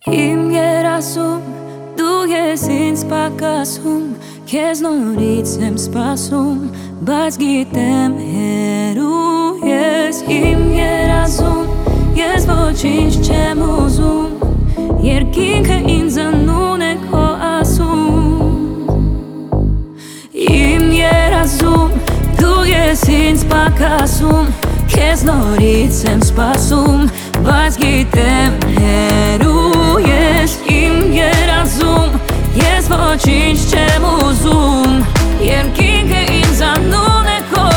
Im երասում դու ես ինձ պակասում, քեզ նորից եմ սպասում, բայց գիտեմ հեռու ես։ Իմ երազում ես ոչինչ չեմ ուզում, երկինքը ինձ անուն է քո ասում։ Իմ երազում դու ես ինձ պակասում, քեզ նորից եմ սպասում, բայց գիտեմ հեռու ես։ Իմ երազում ես ոչինչ չեմ ուզում, երկինքը ինձ անուն է քո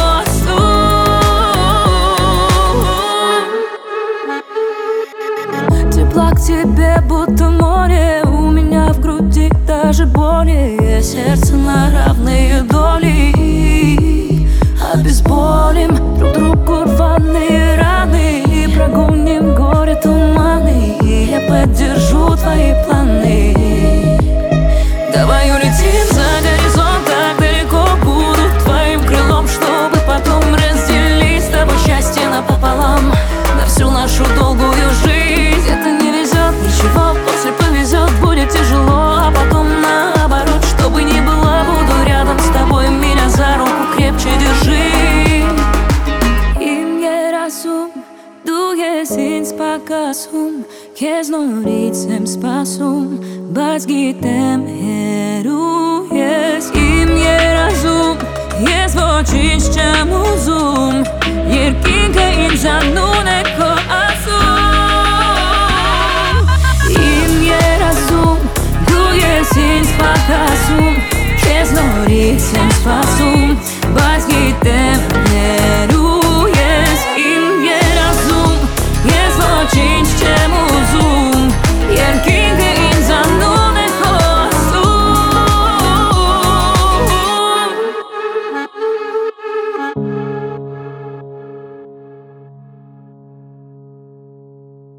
Тепло к тебе, будто море, у меня в груди даже более, сердце на равные доли. Обезболим друг другу рваные раны и прогоним горе туманы. Я поддержу твои планы. Давай улетим за горизонт, так далеко буду твоим крылом, чтобы потом разделить с тобой счастье напополам на всю нашу долгую жизнь. Это не везет, ничего, после повезет, будет тяжело, а потом наоборот, чтобы ни было, буду рядом с тобой, меня за руку крепче держи. Իմ երազում դու ես ինձ պակասում, քեզ նորից եմ սպասում, բայց գիտեմ հեռու ես։ Իմ երազում ես ոչինչ չեմ ուզում, երկինքը ինձ անուն է քո